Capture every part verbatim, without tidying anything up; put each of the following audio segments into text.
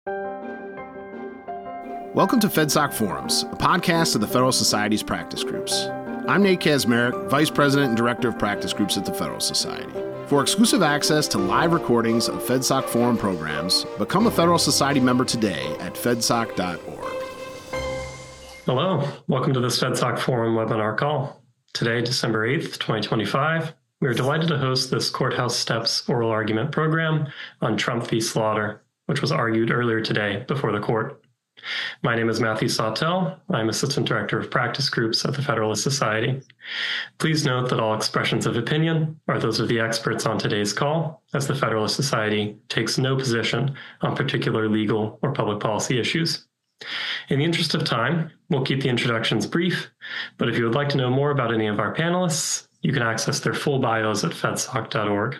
Welcome to FedSoc Forums, a podcast of the Federal Society's practice groups. I'm Nate Kazmarek, Vice President and Director of Practice Groups at the Federal Society. For exclusive access to live recordings of FedSoc Forum programs, become a Federal Society member today at fedsoc dot org. Hello, welcome to this FedSoc Forum webinar call. Today, December eighth, twenty twenty-five, we are delighted to host this Courthouse Steps oral argument program on Trump v. Slaughter, which was argued earlier today before the court. My name is Matthew Sawtell. I'm Assistant Director of Practice Groups at the Federalist Society. Please note that all expressions of opinion are those of the experts on today's call, as the Federalist Society takes no position on particular legal or public policy issues. In the interest of time, we'll keep the introductions brief, but if you would like to know more about any of our panelists, you can access their full bios at fedsoc dot org.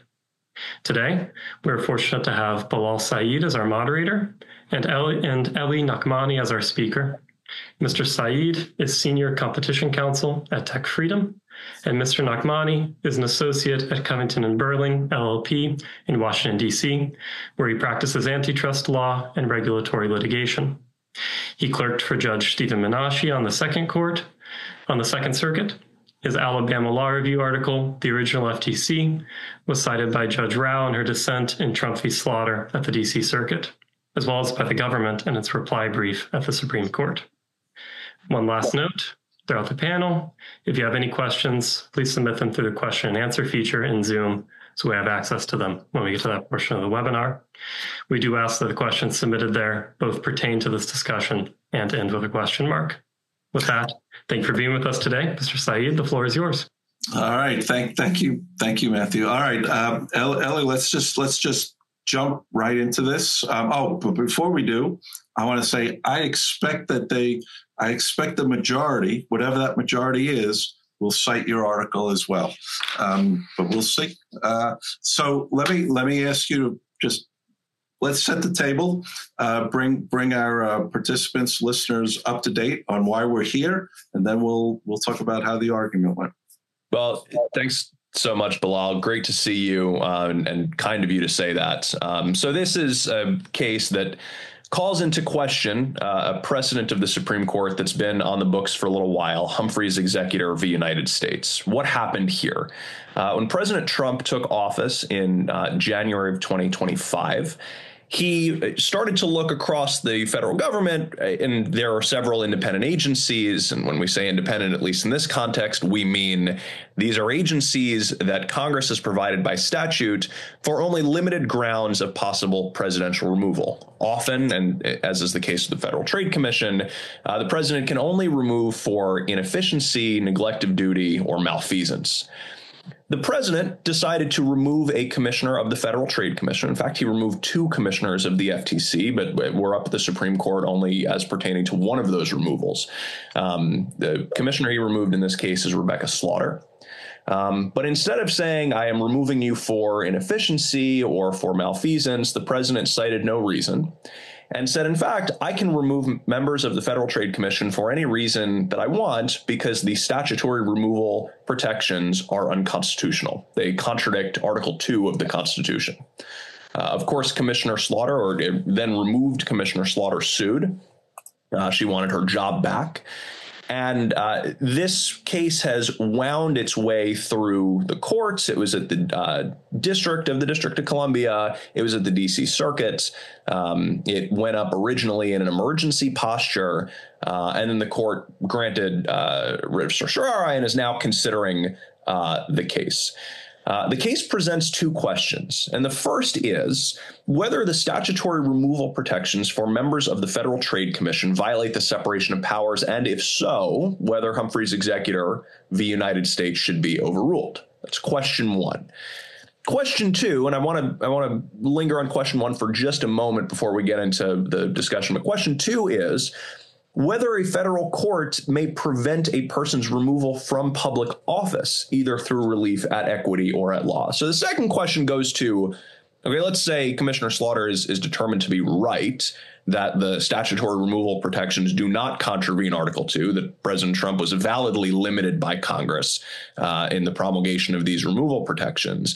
Today, we're fortunate to have Bilal Saeed as our moderator and Eli, and Eli Nachmani as our speaker. Mister Saeed is Senior Competition Counsel at Tech Freedom, and Mister Nachmani is an associate at Covington and Burling, L L P, in Washington, D C, where he practices antitrust law and regulatory litigation. He clerked for Judge Stephen Menashe on the Second Court, on the Second Circuit. His Alabama Law Review article, The Original F T C, was cited by Judge Rao in her dissent in Trump v. Slaughter at the D C Circuit, as well as by the government in its reply brief at the Supreme Court. One last note throughout the panel, if you have any questions, please submit them through the question and answer feature in Zoom so we have access to them when we get to that portion of the webinar. We do ask that the questions submitted there both pertain to this discussion and end with a question mark. With that, thank you for being with us today. Mister Saeed, the floor is yours. All right. Thank thank you. Thank you, Matthew. All right. Um, Ellie, let's just let's just jump right into this. Um, oh, but before we do, I want to say I expect that they I expect the majority, whatever that majority is, will cite your article as well. Um, but we'll see. Uh, so let me let me ask you to just let's set the table, uh, bring bring our uh, participants, listeners up to date on why we're here, and then we'll we'll talk about how the argument went. Well, thanks so much, Bilal. Great to see you, uh, and, and kind of you to say that. Um, so this is a case that calls into question uh, a precedent of the Supreme Court that's been on the books for a little while, Humphrey's Executor v. United States. What happened here? Uh, when President Trump took office in uh, January of twenty twenty-five, he started to look across the federal government, and there are several independent agencies. And when we say independent, at least in this context, we mean these are agencies that Congress has provided by statute for only limited grounds of possible presidential removal. Often, and as is the case with the Federal Trade Commission, uh, the president can only remove for inefficiency, neglect of duty, or malfeasance. The president decided to remove a commissioner of the Federal Trade Commission. In fact, he removed two commissioners of the F T C, but we're up at the Supreme Court only as pertaining to one of those removals. Um, the commissioner he removed in this case is Rebecca Slaughter. Um, but instead of saying, I am removing you for inefficiency or for malfeasance, the president cited no reason and said, in fact, I can remove members of the Federal Trade Commission for any reason that I want because the statutory removal protections are unconstitutional. They contradict Article two of the Constitution. Uh, of course, Commissioner Slaughter, or then removed Commissioner Slaughter, sued. Uh, she wanted her job back. And uh, this case has wound its way through the courts. It was at the uh, district of the District of Columbia. It was at the D C Circuit. Um, it went up originally in an emergency posture, uh, and then the court granted uh, writ of certiorari and is now considering uh, the case. Uh, the case presents two questions, and the first is whether the statutory removal protections for members of the Federal Trade Commission violate the separation of powers, and if so, whether Humphrey's Executor v. United States should be overruled. That's question one. Question two, and I want to I want to linger on question one for just a moment before we get into the discussion, but question two is whether a federal court may prevent a person's removal from public office, either through relief at equity or at law. So the second question goes to, okay, let's say Commissioner Slaughter is, is determined to be right, that the statutory removal protections do not contravene Article two, that President Trump was validly limited by Congress uh, in the promulgation of these removal protections.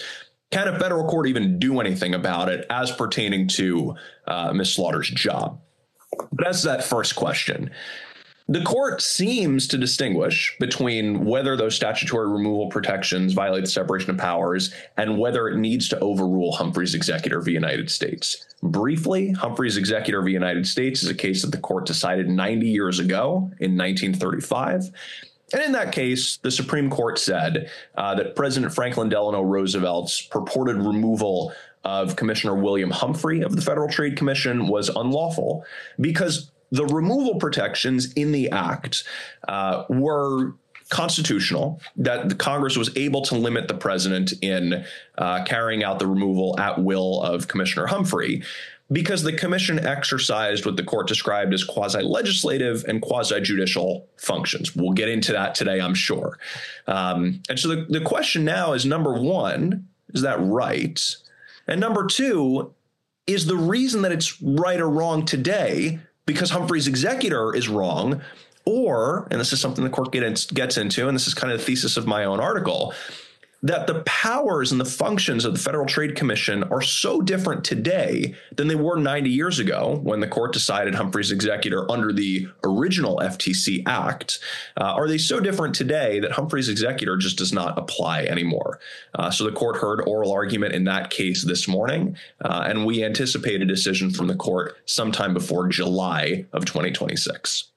can a federal court even do anything about it as pertaining to uh, Miz Slaughter's job? But that's that first question. The court seems to distinguish between whether those statutory removal protections violate the separation of powers and whether it needs to overrule Humphrey's Executor v. United States. Briefly, Humphrey's Executor v. United States is a case that the court decided ninety years ago in nineteen thirty-five. And in that case, the Supreme Court said uh, that President Franklin Delano Roosevelt's purported removal of Commissioner William Humphrey of the Federal Trade Commission was unlawful because the removal protections in the act uh, were constitutional, that the Congress was able to limit the president in uh, carrying out the removal at will of Commissioner Humphrey, because the commission exercised what the court described as quasi-legislative and quasi-judicial functions. We'll get into that today, I'm sure. Um, and so the, the question now is, number one, is that right? And number two, is the reason that it's right or wrong today because Humphrey's executor is wrong, or, and this is something the court gets, gets into, and this is kind of the thesis of my own article, that the powers and the functions of the Federal Trade Commission are so different today than they were ninety years ago when the court decided Humphrey's executor under the original F T C Act. Uh, are they so different today that Humphrey's executor just does not apply anymore? Uh, so the court heard oral argument in that case this morning, uh, and we anticipate a decision from the court sometime before July of twenty twenty-six.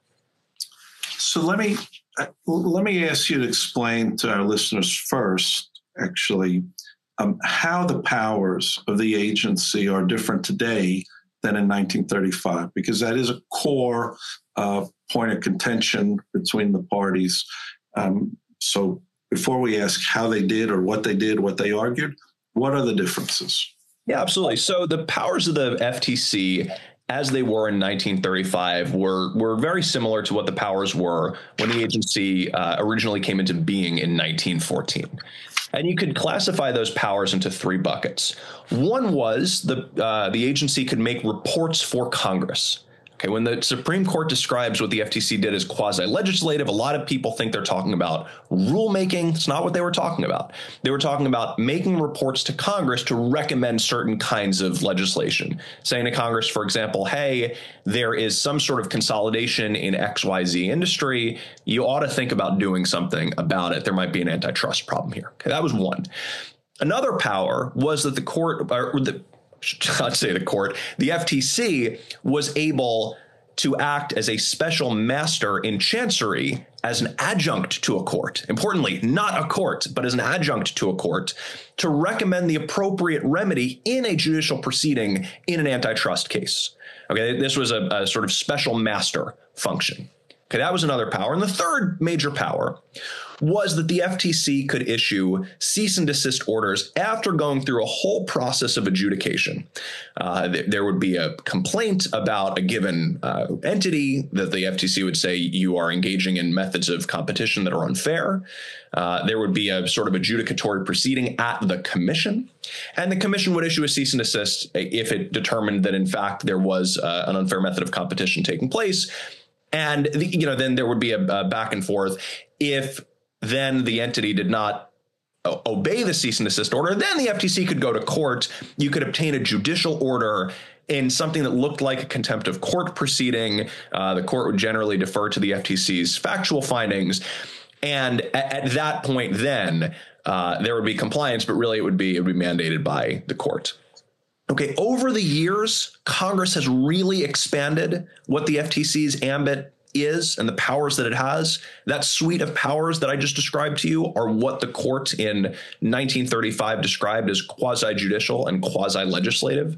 So let me let me ask you to explain to our listeners first, actually, um, how the powers of the agency are different today than in nineteen thirty-five, because that is a core uh, point of contention between the parties. Um, so before we ask how they did or what they did, what they argued, what are the differences? Yeah, absolutely. So the powers of the F T C as they were in nineteen thirty-five were were very similar to what the powers were when the agency uh, originally came into being in nineteen fourteen. And you could classify those powers into three buckets. One was the uh, the agency could make reports for Congress. Okay, when the Supreme Court describes what the F T C did as quasi-legislative, a lot of people think they're talking about rulemaking. It's not what they were talking about. They were talking about making reports to Congress to recommend certain kinds of legislation, saying to Congress, for example, hey, there is some sort of consolidation in X Y Z industry. You ought to think about doing something about it. There might be an antitrust problem here. Okay, that was one. Another power was that the court, or the I'd say the court, the F T C was able to act as a special master in chancery as an adjunct to a court. Importantly, not a court, but as an adjunct to a court to recommend the appropriate remedy in a judicial proceeding in an antitrust case. Okay, this was a, a sort of special master function. Okay, that was another power. And the third major power was that the F T C could issue cease and desist orders after going through a whole process of adjudication. Uh, th- there would be a complaint about a given uh, entity that the F T C would say you are engaging in methods of competition that are unfair. Uh, there would be a sort of adjudicatory proceeding at the commission, and the commission would issue a cease and desist if it determined that, in fact, there was uh, an unfair method of competition taking place. And, the, you know, then there would be a, a back and forth. If then the entity did not obey the cease and desist order, then the F T C could go to court. You could obtain a judicial order in something that looked like a contempt of court proceeding. Uh, the court would generally defer to the F T C's factual findings. And at, at that point, then uh, there would be compliance, but really it would be it would be mandated by the court. Okay, over the years, Congress has really expanded what the F T C's ambit is and the powers that it has. That suite of powers that I just described to you are what the court in nineteen thirty-five described as quasi-judicial and quasi-legislative.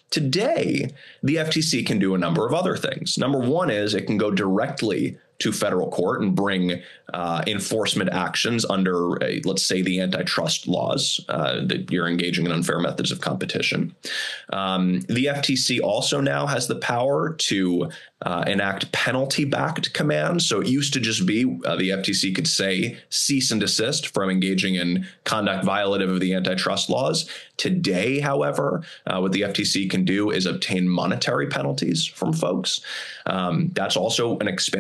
Today, the F T C can do a number of other things. Number one is it can go directly to federal court and bring uh, enforcement actions under, a, let's say, the antitrust laws uh, that you're engaging in unfair methods of competition. Um, the F T C also now has the power to uh, enact penalty-backed commands. So it used to just be uh, the F T C could say cease and desist from engaging in conduct violative of the antitrust laws. Today, however, uh, what the F T C can do is obtain monetary penalties from folks. Um, that's also an expansion.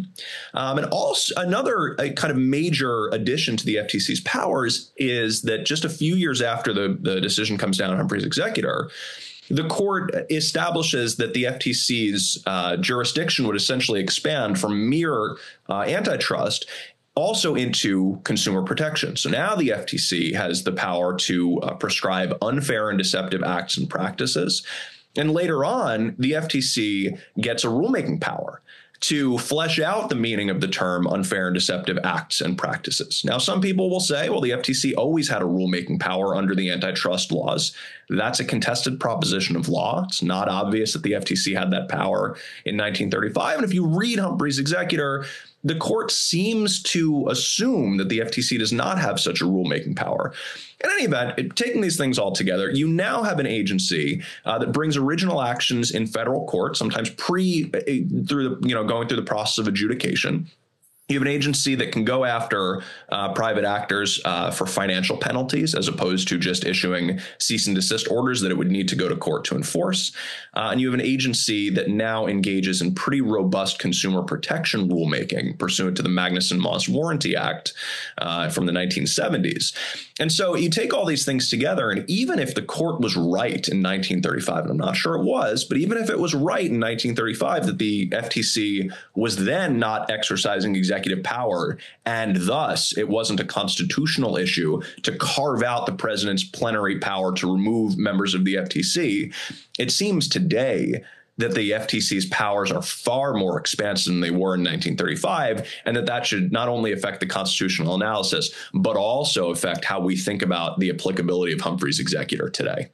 Um, and also another uh, kind of major addition to the F T C's powers is that just a few years after the, the decision comes down on Humphrey's executor, the court establishes that the F T C's uh, jurisdiction would essentially expand from mere uh, antitrust also into consumer protection. So now the F T C has the power to uh, prescribe unfair and deceptive acts and practices. And later on, the F T C gets a rulemaking power to flesh out the meaning of the term unfair and deceptive acts and practices. Now, some people will say, well, the F T C always had a rulemaking power under the antitrust laws. That's a contested proposition of law. It's not obvious that the F T C had that power in nineteen thirty-five. And if you read Humphrey's executor, the court seems to assume that the F T C does not have such a rulemaking power. In any event, taking these things all together, you now have an agency uh, that brings original actions in federal court, sometimes pre through the, you know, going through the process of adjudication. You have an agency that can go after uh, private actors uh, for financial penalties, as opposed to just issuing cease and desist orders that it would need to go to court to enforce. Uh, and you have an agency that now engages in pretty robust consumer protection rulemaking pursuant to the Magnuson-Moss Warranty Act uh, from the nineteen seventies. And so you take all these things together, and even if the court was right in nineteen thirty-five, and I'm not sure it was, but even if it was right in nineteen thirty-five that the F T C was then not exercising executive power, and thus it wasn't a constitutional issue to carve out the president's plenary power to remove members of the F T C, it seems today that the F T C's powers are far more expansive than they were in nineteen thirty-five, and that that should not only affect the constitutional analysis, but also affect how we think about the applicability of Humphrey's executor today.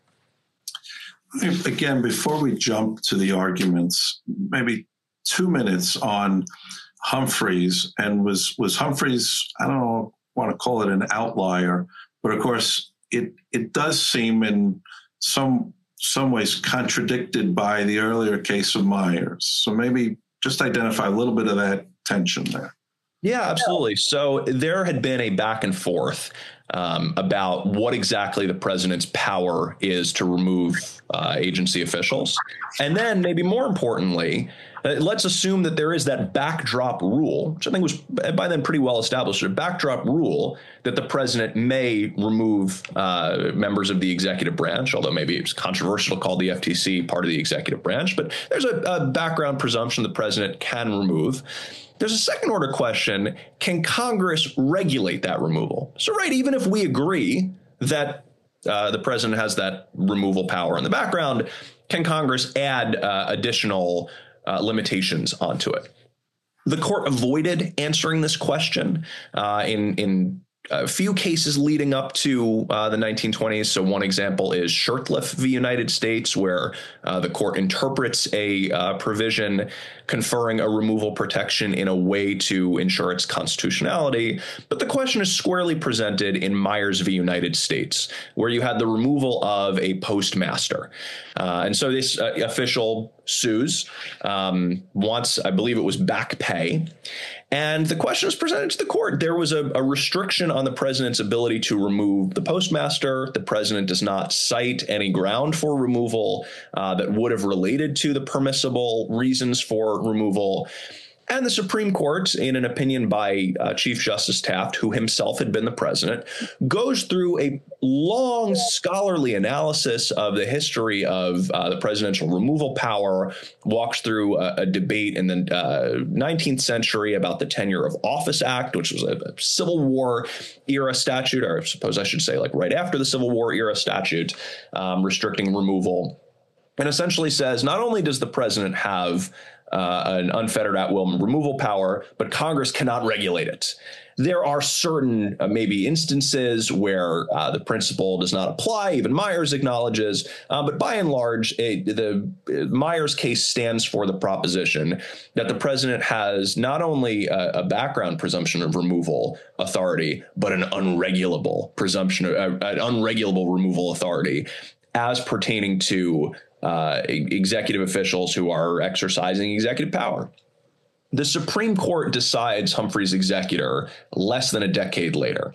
Again, before we jump to the arguments, maybe two minutes on Humphreys, and was was Humphreys, I don't know, want to call it an outlier, but of course it it does seem in some some ways contradicted by the earlier case of Myers. So maybe just identify a little bit of that tension there. Yeah, absolutely. So there had been a back and forth um, about what exactly the president's power is to remove uh, agency officials. And then maybe more importantly, uh, let's assume that there is that backdrop rule, which I think was by then pretty well established, a backdrop rule that the president may remove uh, members of the executive branch, although maybe it's controversial to call the F T C part of the executive branch. But there's a, a background presumption the president can remove. There's a second order question. Can Congress regulate that removal? So, right, even if we agree that uh, the president has that removal power in the background, can Congress add uh, additional uh, limitations onto it? The court avoided answering this question uh, in, in a few cases leading up to uh, the nineteen twenties. So one example is Shurtleff v. United States, where uh, the court interprets a uh, provision conferring a removal protection in a way to ensure its constitutionality. But the question is squarely presented in Myers v. United States, where you had the removal of a postmaster. Uh, and so this uh, official sues, um, wants, I believe it was back pay. And the question was presented to the court. There was a, a restriction on the president's ability to remove the postmaster. The president does not cite any ground for removal uh, that would have related to the permissible reasons for removal. And the Supreme Court, in an opinion by uh, Chief Justice Taft, who himself had been the president, goes through a long scholarly analysis of the history of uh, the presidential removal power, walks through a, a debate in the uh, nineteenth century about the Tenure of Office Act, which was a, a Civil War era statute, or I suppose I should say like right after the Civil War era statute, um, restricting removal, and essentially says not only does the president have Uh, an unfettered at-will removal power, but Congress cannot regulate it. There are certain uh, maybe instances where uh, the principle does not apply, even Myers acknowledges, uh, but by and large, it, the uh, Myers case stands for the proposition that the president has not only a, a background presumption of removal authority, but an unregulable presumption, of, uh, an unregulable removal authority as pertaining to Uh, executive officials who are exercising executive power. The Supreme Court decides Humphrey's executor less than a decade later.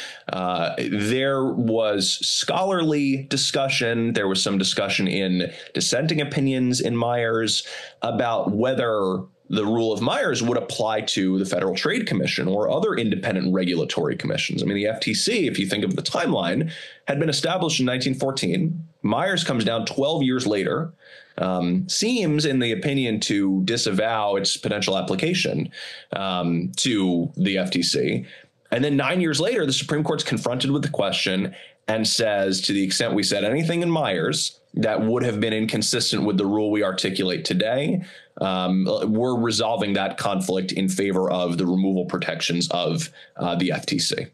Uh, there was scholarly discussion. There was some discussion in dissenting opinions in Myers about whether the rule of Myers would apply to the Federal Trade Commission or other independent regulatory commissions. I mean, the F T C, if you think of the timeline, had been established in nineteen fourteen. Myers comes down twelve years later, um, seems, in the opinion, to disavow its potential application um, to the F T C. And then nine years later, the Supreme Court's confronted with the question and says, to the extent we said anything in Myers that would have been inconsistent with the rule we articulate today, um, we're resolving that conflict in favor of the removal protections of uh, the F T C.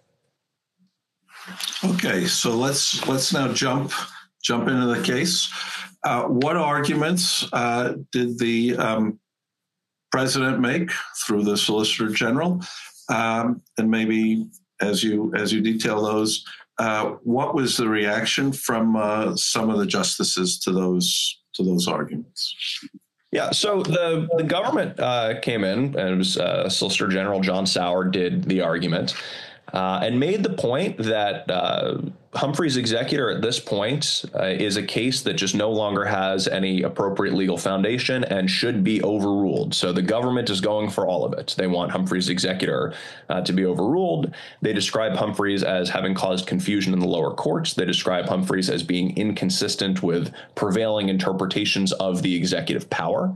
Okay, so let's let's now jump jump into the case. Uh, what arguments uh, did the um, president make through the Solicitor General? Um, and maybe as you as you detail those, uh, what was the reaction from uh, some of the justices to those to those arguments? Yeah, so the, the government uh, came in, and it was uh, Solicitor General John Sauer did the argument uh, and made the point that uh, Humphrey's executor at this point uh, is a case that just no longer has any appropriate legal foundation and should be overruled. So the government is going for all of it. They want Humphrey's executor uh, to be overruled. They describe Humphreys as having caused confusion in the lower courts. They describe Humphreys as being inconsistent with prevailing interpretations of the executive power.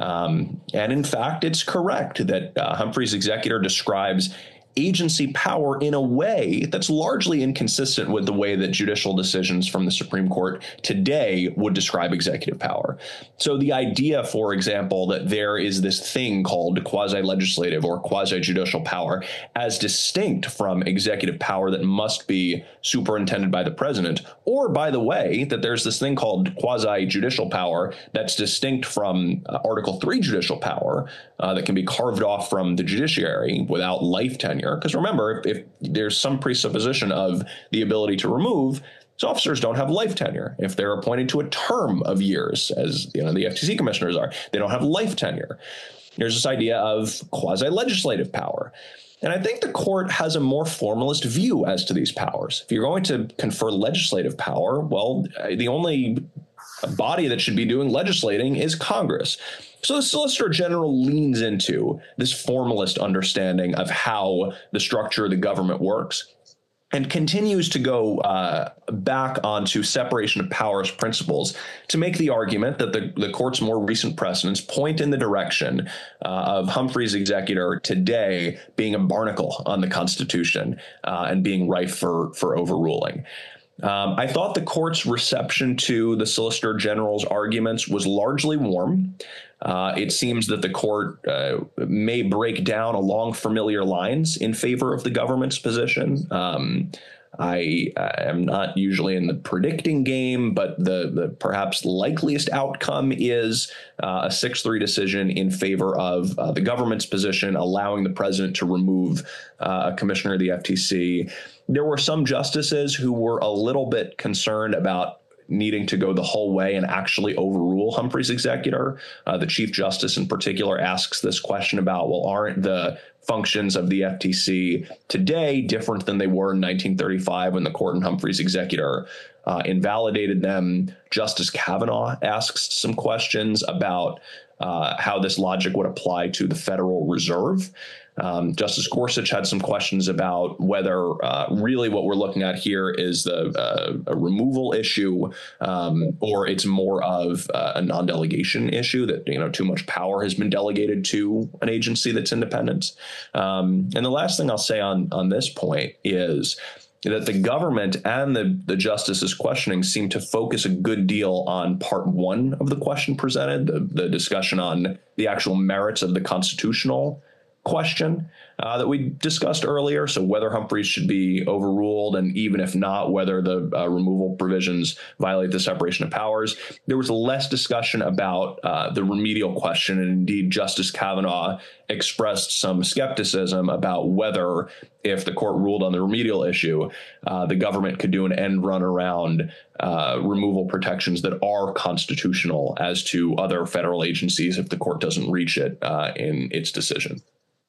Um, and in fact, it's correct that uh, Humphrey's executor describes agency power in a way that's largely inconsistent with the way that judicial decisions from the Supreme Court today would describe executive power. So the idea, for example, that there is this thing called quasi-legislative or quasi-judicial power as distinct from executive power that must be superintended by the president, or, by the way, that there's this thing called quasi-judicial power that's distinct from uh, Article three judicial power uh, that can be carved off from the judiciary without life tenure. Because remember, if, if there's some presupposition of the ability to remove, these officers don't have life tenure. If they're appointed to a term of years, as you know, the F T C commissioners are, they don't have life tenure. There's this idea of quasi-legislative power. And I think the court has a more formalist view as to these powers. If you're going to confer legislative power, well, the only body that should be doing legislating is Congress. So the Solicitor General leans into this formalist understanding of how the structure of the government works and continues to go uh, back onto separation of powers principles to make the argument that the, the court's more recent precedents point in the direction uh, of Humphrey's executor today being a barnacle on the Constitution uh, and being ripe for, for overruling. Um, I thought the court's reception to the Solicitor General's arguments was largely warm. Uh, it seems that the court uh, may break down along familiar lines in favor of the government's position. Um, I, I am not usually in the predicting game, but the, the perhaps likeliest outcome is uh, a six three decision in favor of uh, the government's position, allowing the president to remove uh, a commissioner of the F T C. There were some justices who were a little bit concerned about needing to go the whole way and actually overrule Humphrey's executor. Uh, the Chief Justice in particular asks this question about, well, aren't the functions of the F T C today different than they were in nineteen thirty-five when the court and Humphrey's executor uh, invalidated them? Justice Kavanaugh asks some questions about uh, how this logic would apply to the Federal Reserve. Um, Justice Gorsuch had some questions about whether uh, really what we're looking at here is the, uh, a removal issue um, or it's more of uh, a non-delegation issue, that, you know, too much power has been delegated to an agency that's independent. Um, and the last thing I'll say on, on this point is that the government and the, the justices questioning seem to focus a good deal on part one of the question presented, the, the discussion on the actual merits of the constitutional question uh, that we discussed earlier. So whether Humphreys should be overruled, and even if not, whether the uh, removal provisions violate the separation of powers. There was less discussion about uh, the remedial question. And indeed, Justice Kavanaugh expressed some skepticism about whether, if the court ruled on the remedial issue, uh, the government could do an end run around uh, removal protections that are constitutional as to other federal agencies if the court doesn't reach it uh, in its decision.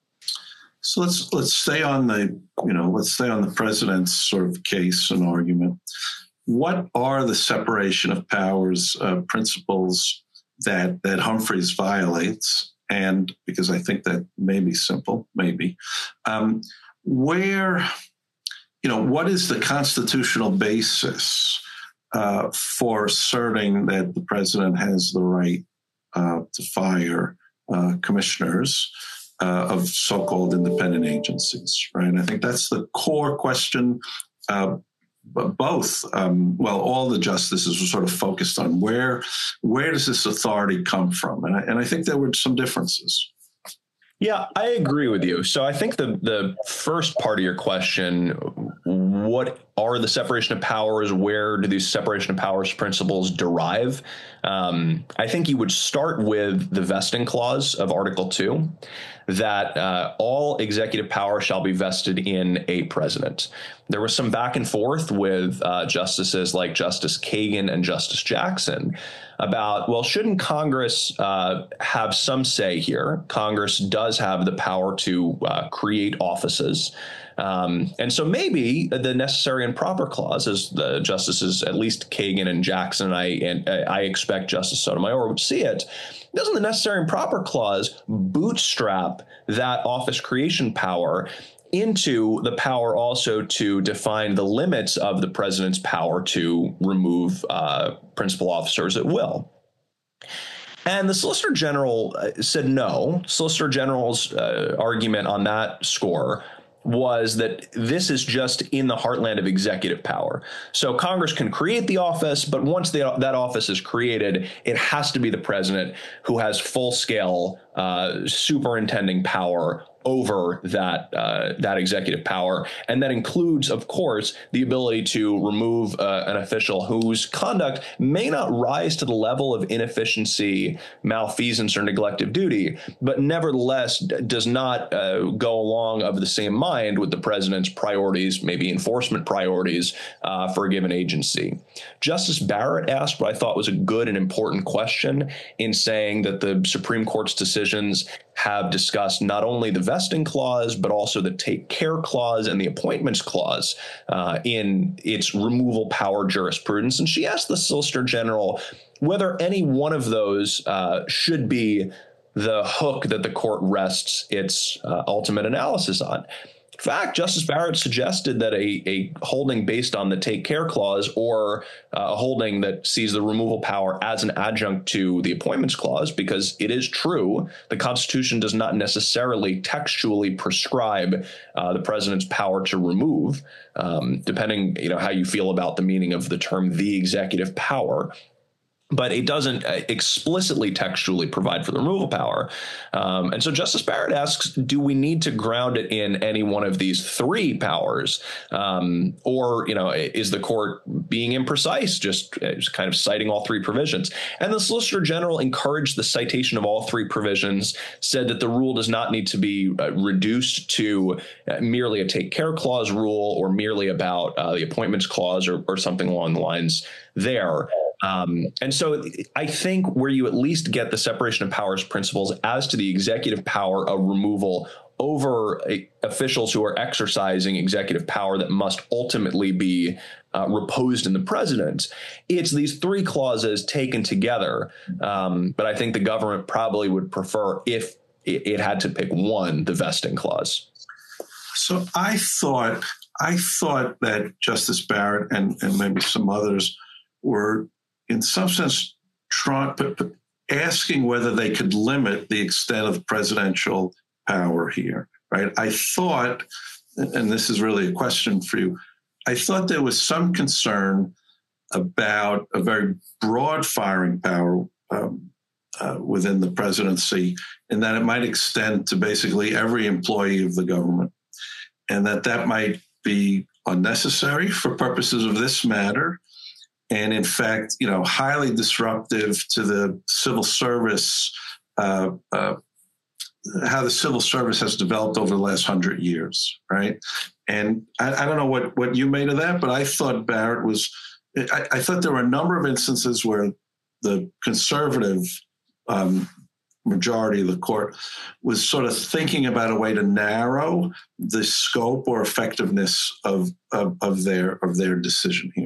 So let's let's stay on the you know let's stay on the president's sort of case and argument. What are the separation of powers uh, principles that that Humphreys violates, and because I think that may be simple, maybe, um, where, you know, what is the constitutional basis uh, for asserting that the president has the right uh, to fire uh, commissioners uh, of so-called independent agencies, right? I think that's the core question. Uh, But both, um, well, all the justices were sort of focused on where where does this authority come from? And I, and I think there were some differences. Yeah, I agree with you. So I think the the first part of your question, what are the separation of powers? Where do these separation of powers principles derive? Um, I think you would start with the vesting clause of Article two, that uh, all executive power shall be vested in a president. There was some back and forth with uh, justices like Justice Kagan and Justice Jackson about, well, shouldn't Congress uh, have some say here? Congress does have the power to uh, create offices. Um, and so maybe the necessary and proper clause, as the justices, at least Kagan and Jackson, I, and I expect Justice Sotomayor would see it, doesn't the necessary and proper clause bootstrap that office creation power into the power also to define the limits of the president's power to remove uh, principal officers at will? And the Solicitor General said no. Solicitor General's uh, argument on that score was that this is just in the heartland of executive power. So Congress can create the office, but once the, that office is created, it has to be the president who has full-scale uh, superintending power over that uh, that executive power. And that includes, of course, the ability to remove uh, an official whose conduct may not rise to the level of inefficiency, malfeasance, or neglect of duty, but nevertheless does not uh, go along of the same mind with the president's priorities, maybe enforcement priorities uh, for a given agency. Justice Barrett asked what I thought was a good and important question in saying that the Supreme Court's decisions have discussed not only the vesting clause, but also the take care clause and the appointments clause uh, in its removal power jurisprudence. And she asked the Solicitor General whether any one of those uh, should be the hook that the court rests its uh, ultimate analysis on. In fact, Justice Barrett suggested that a, a holding based on the take care clause or uh, a holding that sees the removal power as an adjunct to the appointments clause, because it is true, the Constitution does not necessarily textually prescribe uh, the president's power to remove, um, depending, you know, how you feel about the meaning of the term the executive power. But it doesn't explicitly textually provide for the removal power. Um, and so Justice Barrett asks, do we need to ground it in any one of these three powers? Um, or, you know, is the court being imprecise, just, just kind of citing all three provisions? And the Solicitor General encouraged the citation of all three provisions, said that the rule does not need to be uh, reduced to uh, merely a take care clause rule or merely about uh, the appointments clause or, or something along the lines there. Um, and so I think where you at least get the separation of powers principles as to the executive power of removal over a, officials who are exercising executive power that must ultimately be uh, reposed in the president, it's these three clauses taken together. Um, but I think the government probably would prefer, if it, it had to pick one, the vesting clause. So I thought I thought that Justice Barrett and, and maybe some others were, in some sense, trying, asking whether they could limit the extent of presidential power here, right? I thought, and this is really a question for you, I thought there was some concern about a very broad firing power um, uh, within the presidency, and that it might extend to basically every employee of the government, and that that might be unnecessary for purposes of this matter. And in fact, you know, highly disruptive to the civil service, uh, uh, how the civil service has developed over the last hundred years, right? And I, I don't know what, what you made of that, but I thought Barrett was, I, I thought there were a number of instances where the conservative um, majority of the court was sort of thinking about a way to narrow the scope or effectiveness of, of, of their of their decision here.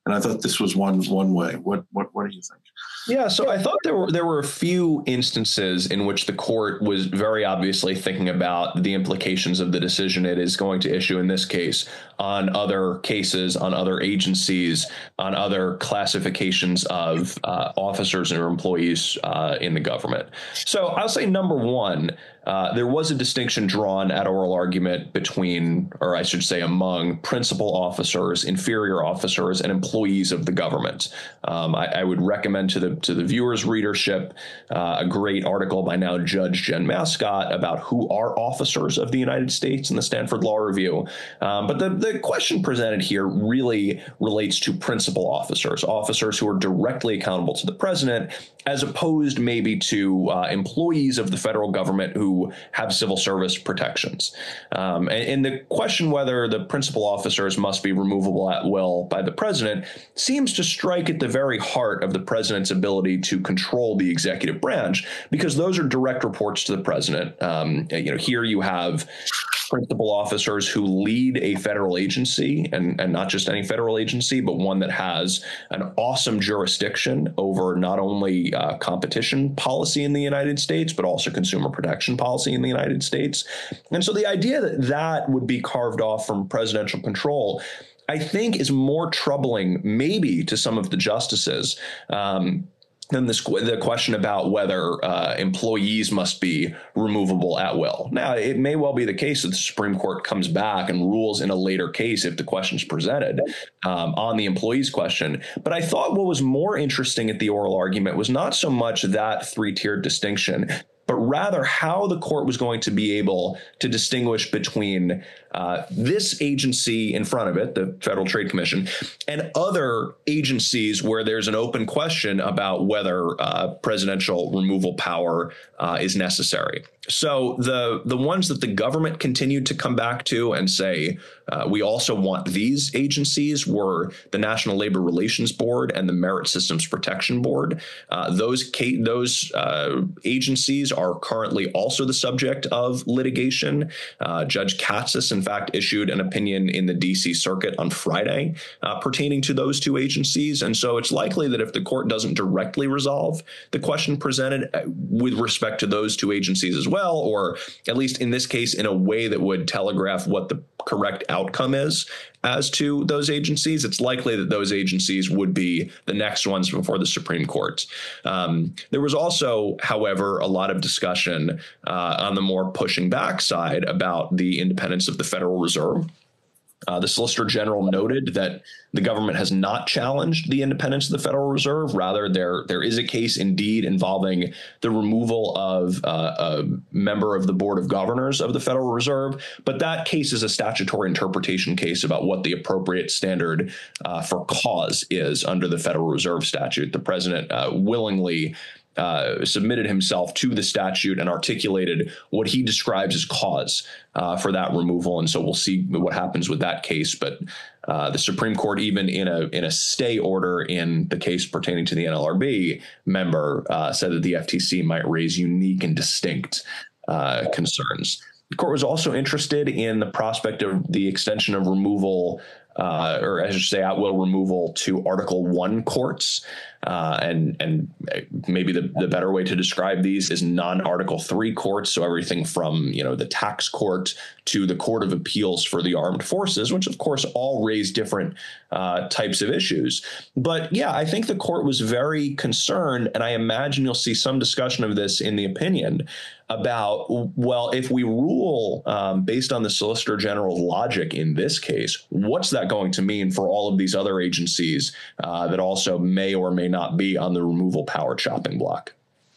and I thought this was one one way. What what what do you think? Yeah, so I thought there were there were a few instances in which the court was very obviously thinking about the implications of the decision it is going to issue in this case on other cases, on other agencies, on other classifications of uh, officers or employees uh, in the government. So I'll say number one, uh, there was a distinction drawn at oral argument between, or I should say among, principal officers, inferior officers, and employees of the government. Um, I, I would recommend to the to the viewers' readership uh, a great article by now Judge Jen Mascott about who are officers of the United States in the Stanford Law Review. Um, but the, the question presented here really relates to principal officers, officers who are directly accountable to the president, as opposed maybe to uh, employees of the federal government who have civil service protections. Um, and, and the question whether the principal officers must be removable at will by the president seems to strike at the very heart of the president's ability to control the executive branch, because those are direct reports to the president. Um, you know, here you have principal officers who lead a federal agency, and, and not just any federal agency, but one that has an awesome jurisdiction over not only uh, competition policy in the United States, but also consumer protection policy in the United States. And so the idea that that would be carved off from presidential control, I think, is more troubling maybe to some of the justices um, than this, the question about whether uh, employees must be removable at will. Now, it may well be the case that the Supreme Court comes back and rules in a later case if the question is presented um, on the employees question. But I thought what was more interesting at the oral argument was not so much that three-tiered distinction, but rather how the court was going to be able to distinguish between uh, this agency in front of it, the Federal Trade Commission, and other agencies where there's an open question about whether uh, presidential removal power uh, is necessary. So the the ones that the government continued to come back to and say, uh, we also want these agencies, were the National Labor Relations Board and the Merit Systems Protection Board. Uh, those those uh, agencies are currently also the subject of litigation. Uh, Judge Katsas, in fact, issued an opinion in the D C Circuit on Friday uh, pertaining to those two agencies. And so it's likely that if the court doesn't directly resolve the question presented with respect to those two agencies as well, or at least in this case in a way that would telegraph what the correct outcome is as to those agencies, it's likely that those agencies would be the next ones before the Supreme Court. Um, there was also, however, a lot of discussion uh, on the more pushing back side about the independence of the Federal Reserve. Uh, the Solicitor General noted that the government has not challenged the independence of the Federal Reserve. Rather, there there is a case indeed involving the removal of uh, a member of the Board of Governors of the Federal Reserve. But that case is a statutory interpretation case about what the appropriate standard uh, for cause is under the Federal Reserve statute. The president uh, willingly Uh, submitted himself to the statute and articulated what he describes as cause uh, for that removal. And so we'll see what happens with that case. But uh, the Supreme Court, even in a in a stay order in the case pertaining to the N L R B member, uh, said that the F T C might raise unique and distinct uh, concerns. The court was also interested in the prospect of the extension of removal, uh, or I should say at will removal, to Article One courts. Uh, and and maybe the, the better way to describe these is non-Article Three courts. So everything from, you know, the tax court to the Court of Appeals for the Armed Forces, which of course all raise different uh, types of issues. But yeah, I think the court was very concerned, and I imagine you'll see some discussion of this in the opinion about, well, if we rule um, based on the Solicitor General's logic in this case, what's that going to mean for all of these other agencies uh, that also may or may not be on the removal power chopping block?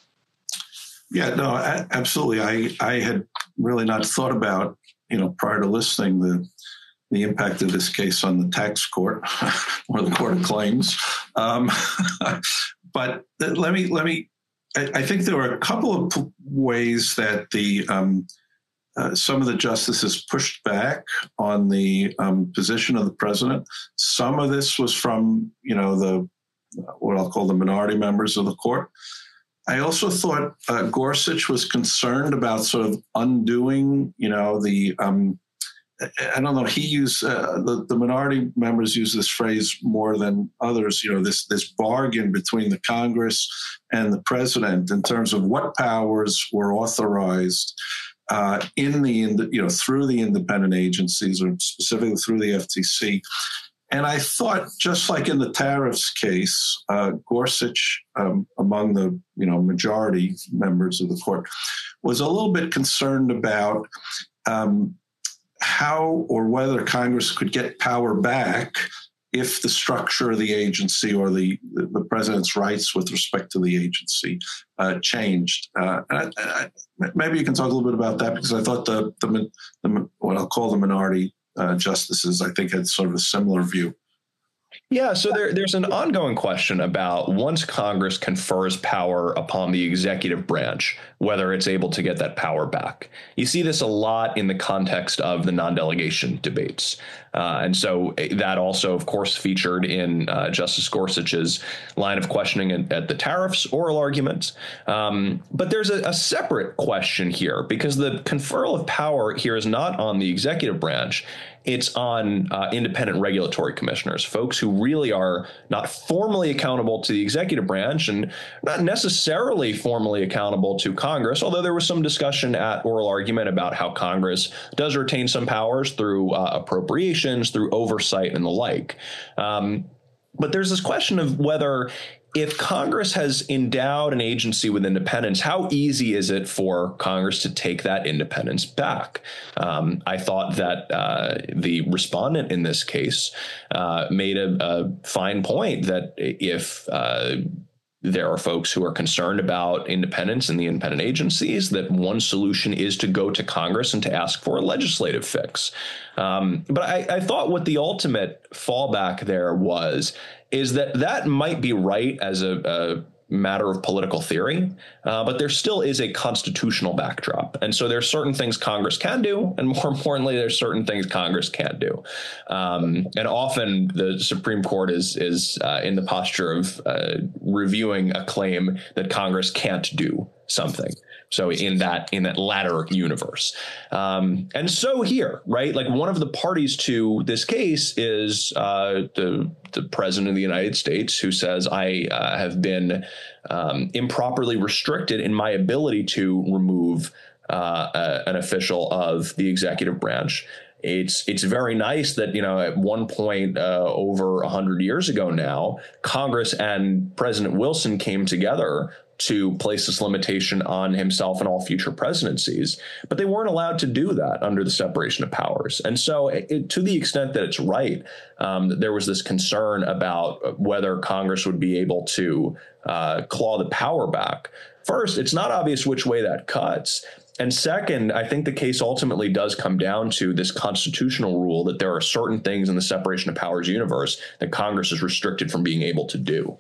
Yeah, no, absolutely. I, I had really not thought about, you know, prior to listening, the the impact of this case on the tax court or the court of claims. Um, but let me, let me, I, I think there were a couple of ways that the um, uh, some of the justices pushed back on the um, position of the president. Some of this was from, you know, the what I'll call the minority members of the court. I also thought uh, Gorsuch was concerned about sort of undoing, you know, the um, I don't know, he used, uh, the, the minority members use this phrase more than others, you know, this, this bargain between the Congress and the president in terms of what powers were authorized uh, in the, in the, you know, through the independent agencies, or specifically through the F T C. And I thought, just like in the tariffs case, uh, Gorsuch, um, among the, you know, majority members of the court, was a little bit concerned about um, how or whether Congress could get power back if the structure of the agency or the, the president's rights with respect to the agency uh, changed. Uh, and I, I, maybe you can talk a little bit about that, because I thought the, the, the what I'll call the minority uh, justices, I think, had sort of a similar view. Yeah, so there, there's an ongoing question about, once Congress confers power upon the executive branch, whether it's able to get that power back. You see this a lot in the context of the non-delegation debates. Uh, and so that also, of course, featured in uh, Justice Gorsuch's line of questioning at, at the tariffs oral argument. Um, but there's a, a separate question here, because the conferral of power here is not on the executive branch. It's on uh, independent regulatory commissioners, folks who really are not formally accountable to the executive branch and not necessarily formally accountable to Congress, although there was some discussion at oral argument about how Congress does retain some powers through uh, appropriations, through oversight, and the like. Um, but there's this question of whether, if Congress has endowed an agency with independence, how easy is it for Congress to take that independence back? Um, I thought that uh, the respondent in this case uh, made a, a fine point that if uh, there are folks who are concerned about independence in the independent agencies, that one solution is to go to Congress and to ask for a legislative fix. Um, but I, I thought what the ultimate fallback there was is that that might be right as a, a matter of political theory, uh, but there still is a constitutional backdrop. And so there's certain things Congress can do, and more importantly, there's certain things Congress can't do. Um, and often the Supreme Court is is uh, in the posture of uh, reviewing a claim that Congress can't do something. So in that in that latter universe. Um, and so here, right, like one of the parties to this case is uh, the, the president of the United States, who says, I uh, have been um, improperly restricted in my ability to remove uh, a, an official of the executive branch. It's it's very nice that, you know, at one point uh, over one hundred years ago now, Congress and President Wilson came together to place this limitation on himself and all future presidencies, but they weren't allowed to do that under the separation of powers. And so it, to the extent that it's right, um, there was this concern about whether Congress would be able to uh, claw the power back. First, it's not obvious which way that cuts. And second, I think the case ultimately does come down to this constitutional rule that there are certain things in the separation of powers universe that Congress is restricted from being able to do.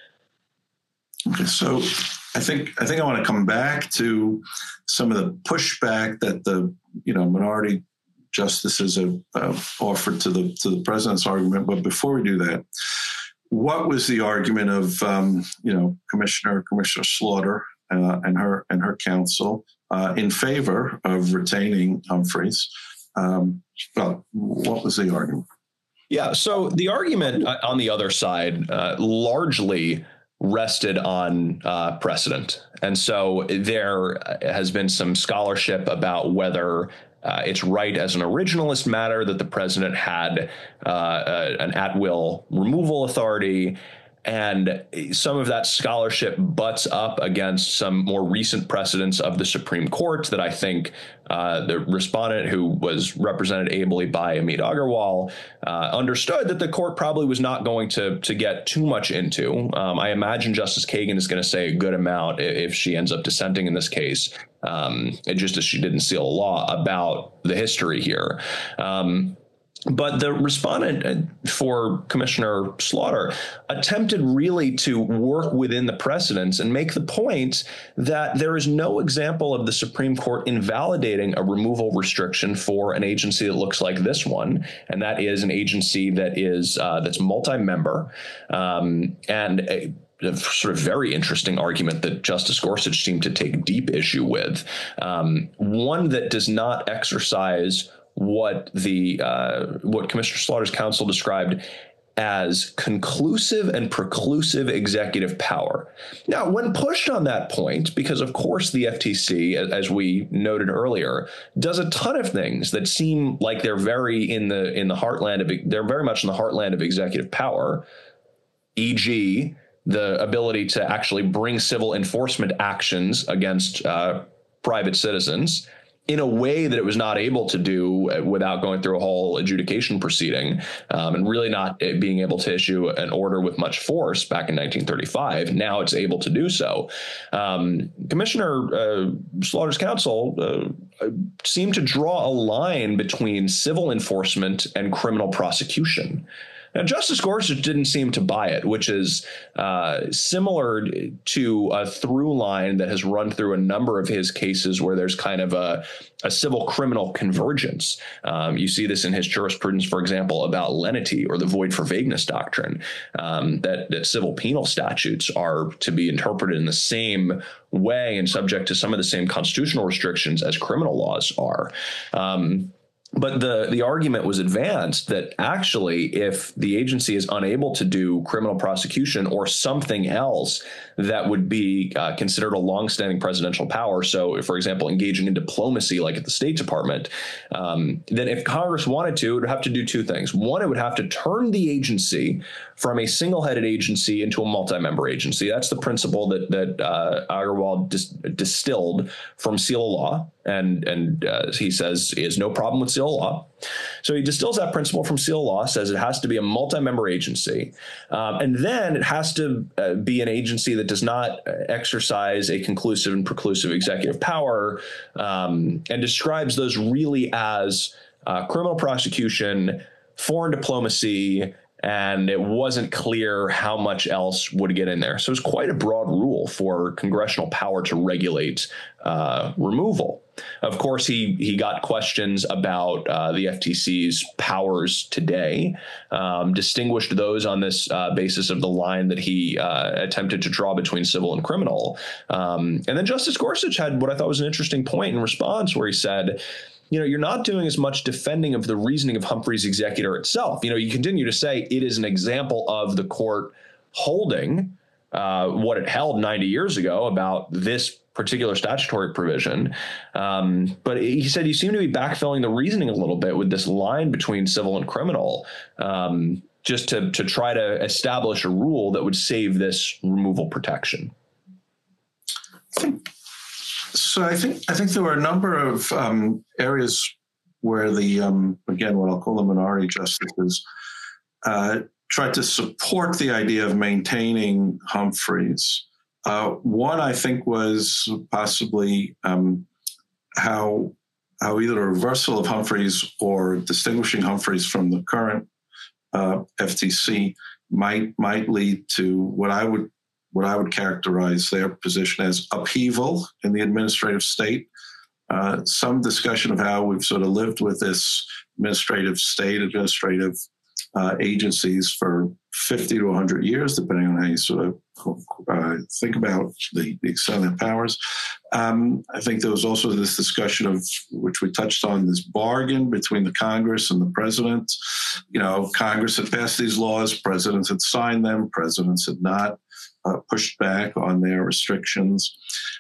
Okay, so I think I think I want to come back to some of the pushback that the you know minority justices have uh, offered to the to the president's argument. But before we do that, what was the argument of um, you know Commissioner Commissioner Slaughter uh, and her and her counsel uh, in favor of retaining Humphreys? Um, well, what was the argument? Yeah, so the argument on the other side uh, largely rested on uh, precedent. And so there has been some scholarship about whether uh, it's right as an originalist matter that the president had uh, uh, an at-will removal authority. And some of that scholarship butts up against some more recent precedents of the Supreme Court that I think uh, the respondent, who was represented ably by Amit Agarwal, uh, understood that the court probably was not going to, to get too much into. Um, I imagine Justice Kagan is going to say a good amount if she ends up dissenting in this case, um, just as she didn't seal a law about the history here. Um, But the respondent for Commissioner Slaughter attempted really to work within the precedents and make the point that there is no example of the Supreme Court invalidating a removal restriction for an agency that looks like this one, and that is an agency that is uh, that's multi-member um, and a, a sort of very interesting argument that Justice Gorsuch seemed to take deep issue with, um, one that does not exercise what the uh, what Commissioner Slaughter's counsel described as conclusive and preclusive executive power. Now, when pushed on that point, because of course the F T C, as we noted earlier, does a ton of things that seem like they're very in the in the heartland of they're very much in the heartland of executive power, for example, the ability to actually bring civil enforcement actions against uh, private citizens in a way that it was not able to do without going through a whole adjudication proceeding, um, and really not being able to issue an order with much force back in nineteen thirty-five. Now it's able to do so. Um, Commissioner uh, Slaughter's counsel uh, seemed to draw a line between civil enforcement and criminal prosecution. Now, Justice Gorsuch didn't seem to buy it, which is uh, similar to a through line that has run through a number of his cases where there's kind of a, a civil criminal convergence. Um, you see this in his jurisprudence, for example, about lenity or the void for vagueness doctrine, um, that, that civil penal statutes are to be interpreted in the same way and subject to some of the same constitutional restrictions as criminal laws are. Um, But the, the argument was advanced that actually, if the agency is unable to do criminal prosecution or something else that would be uh, considered a longstanding presidential power, so, for example, engaging in diplomacy like at the State Department, um, then if Congress wanted to, it would have to do two things. One, it would have to turn the agency from a single-headed agency into a multi-member agency. That's the principle that that uh, Agarwal dis- distilled from seal of law, and and uh, he says he has no problem with seal of law. So he distills that principle from seal of law, says it has to be a multi-member agency, um, and then it has to uh, be an agency that does not exercise a conclusive and preclusive executive power, um, and describes those really as uh, criminal prosecution, foreign diplomacy, and it wasn't clear how much else would get in there. So it's quite a broad rule for congressional power to regulate uh, removal. Of course, he he got questions about uh, the F T C's powers today, um, distinguished those on this uh, basis of the line that he uh, attempted to draw between civil and criminal. Um, and then Justice Gorsuch had what I thought was an interesting point in response, where he said, you know, you're not doing as much defending of the reasoning of Humphrey's executor itself. You know, you continue to say it is an example of the court holding uh, what it held ninety years ago about this particular statutory provision. Um, but he said you seem to be backfilling the reasoning a little bit with this line between civil and criminal, um, just to, to try to establish a rule that would save this removal protection. I think So I think I think there were a number of um, areas where the um, again what I'll call the minority justices uh, tried to support the idea of maintaining Humphreys. Uh, one I think was possibly um, how how either a reversal of Humphreys or distinguishing Humphreys from the current uh, F T C might might lead to what I would. what I would characterize their position as upheaval in the administrative state. Uh, some discussion of how we've sort of lived with this administrative state, administrative uh, agencies for fifty to one hundred years, depending on how you sort of uh, think about the, the extent of their powers. Um, I think there was also this discussion of, which we touched on, this bargain between the Congress and the president. You know, Congress had passed these laws, presidents had signed them, presidents had not. Uh, pushed back on their restrictions.